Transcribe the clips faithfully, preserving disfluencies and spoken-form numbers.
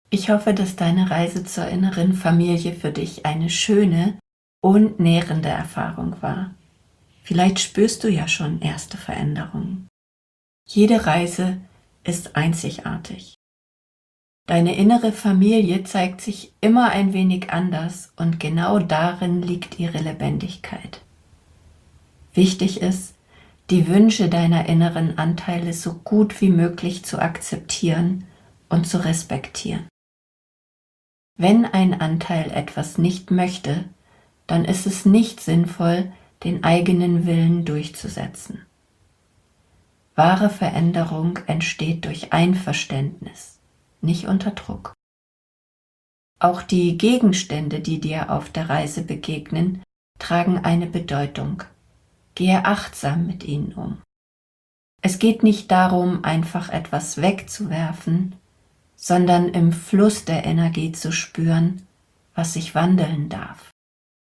Ich hoffe, dass deine Reise zur inneren Familie für dich eine schöne und nährende Erfahrung war. Vielleicht spürst du ja schon erste Veränderungen. Jede Reise ist einzigartig. Deine innere Familie zeigt sich immer ein wenig anders und genau darin liegt ihre Lebendigkeit. Wichtig ist, die Wünsche deiner inneren Anteile so gut wie möglich zu akzeptieren und zu respektieren. Wenn ein Anteil etwas nicht möchte, dann ist es nicht sinnvoll, den eigenen Willen durchzusetzen. Wahre Veränderung entsteht durch Einverständnis, nicht unter Druck. Auch die Gegenstände, die dir auf der Reise begegnen, tragen eine Bedeutung. Gehe achtsam mit ihnen um. Es geht nicht darum, einfach etwas wegzuwerfen, sondern im Fluss der Energie zu spüren, was sich wandeln darf.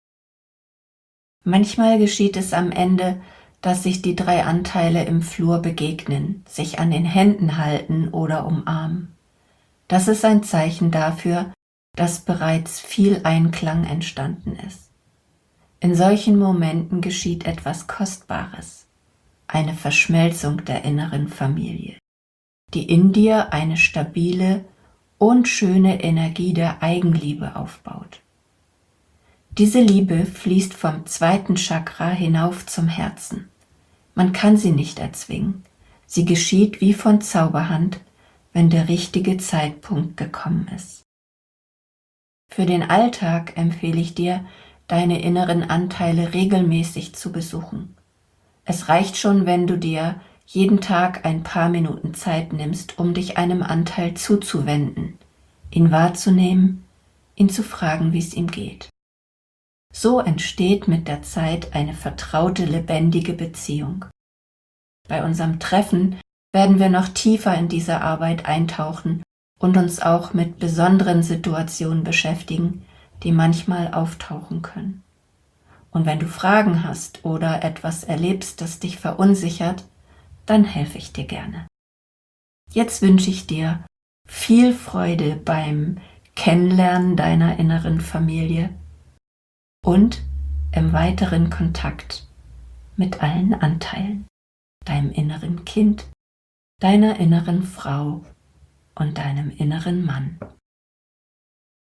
Manchmal geschieht es am Ende, dass sich die drei Anteile im Flur begegnen, sich an den Händen halten oder umarmen. Das ist ein Zeichen dafür, dass bereits viel Einklang entstanden ist. In solchen Momenten geschieht etwas Kostbares, eine Verschmelzung der inneren Familie, die in dir eine stabile und schöne Energie der Eigenliebe aufbaut. Diese Liebe fließt vom zweiten Chakra hinauf zum Herzen. Man kann sie nicht erzwingen. Sie geschieht wie von Zauberhand, wenn der richtige Zeitpunkt gekommen ist. Für den Alltag empfehle ich dir, deine inneren Anteile regelmäßig zu besuchen. Es reicht schon, wenn du dir jeden Tag ein paar Minuten Zeit nimmst, um dich einem Anteil zuzuwenden, ihn wahrzunehmen, ihn zu fragen, wie es ihm geht. So entsteht mit der Zeit eine vertraute, lebendige Beziehung. Bei unserem Treffen werden wir noch tiefer in diese Arbeit eintauchen und uns auch mit besonderen Situationen beschäftigen, die manchmal auftauchen können. Und wenn du Fragen hast oder etwas erlebst, das dich verunsichert, dann helfe ich dir gerne. Jetzt wünsche ich dir viel Freude beim Kennenlernen deiner inneren Familie und im weiteren Kontakt mit allen Anteilen, deinem inneren Kind, deiner inneren Frau und deinem inneren Mann.